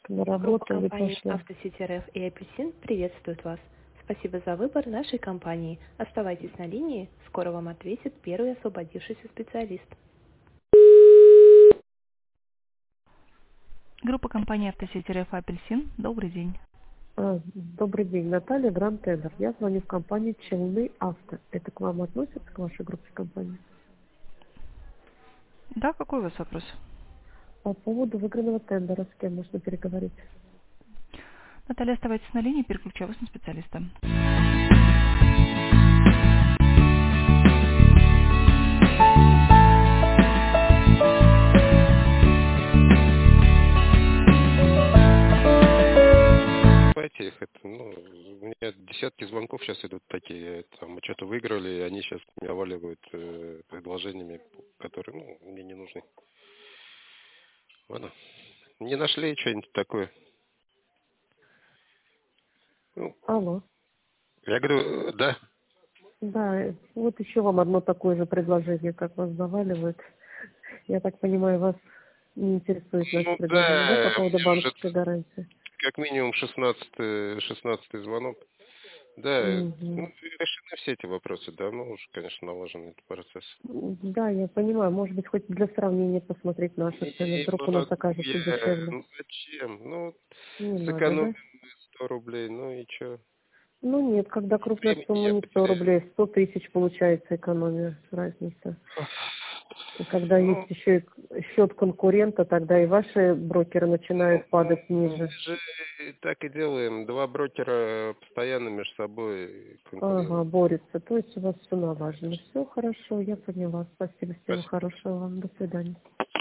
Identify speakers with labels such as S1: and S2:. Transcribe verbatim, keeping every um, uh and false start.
S1: На
S2: Группа
S1: работу или
S2: компаний
S1: пошла?
S2: «Автосити РФ» и «Апельсин» приветствует вас. Спасибо за выбор нашей компании. Оставайтесь на линии, скоро вам ответит первый освободившийся специалист.
S3: Группа компании «Автосити РФ» «Апельсин». Добрый день.
S1: А, добрый день, Наталья, Гранд Тендер. Я звоню в компанию «Челны Авто». Это к вам относится, к вашей группе компании?
S3: Да, какой у вас вопрос?
S1: По поводу выигранного тендера, с кем можно переговорить?
S3: Наталья, оставайтесь на линии, переключаю вас на специалиста.
S4: Знаете, их это, ну, у меня десятки звонков сейчас идут такие, там, мы что-то выиграли, и они сейчас меня оваливают э, предложениями, которые, ну, мне не нужны. Ладно. Не нашли что-нибудь такое? Ну,
S1: Алло.
S4: я говорю, э, да.
S1: Да, э, вот еще вам одно такое же предложение, как вас заваливают. Я так понимаю, вас не интересует наше
S4: Ну,
S1: предложение, да, по
S4: да,
S1: поводу
S4: мне уже
S1: банковской гарантии?
S4: как минимум шестнадцатый, шестнадцатый звонок. Да,
S1: Мгм.
S4: ну, решены все эти вопросы, давно уже, конечно, налажен этот процесс.
S1: Да, я понимаю. Может быть, хоть для сравнения посмотреть наши цены.
S4: И,
S1: Вдруг у нас
S4: ну,
S1: окажется
S4: я,
S1: дешевле.
S4: ну, зачем? Ну,
S1: Не надо,
S4: сэкономим
S1: да?
S4: сто рублей, ну и что?
S1: Ну нет, когда крупная
S4: Времени
S1: сумма
S4: я
S1: не сто
S4: потеряю.
S1: рублей, сто тысяч получается экономия, разница. И когда есть
S4: Ну,
S1: еще и счет конкурента, тогда и ваши брокеры
S4: ну,
S1: начинают падать
S4: мы
S1: ниже.
S4: же так и делаем. Два брокера постоянно между собой
S1: Ага,
S4: конкурируют.
S1: борются. То есть у вас все налажено. Все хорошо, я поняла. Спасибо, всего
S4: Спасибо.
S1: хорошего вам. До свидания.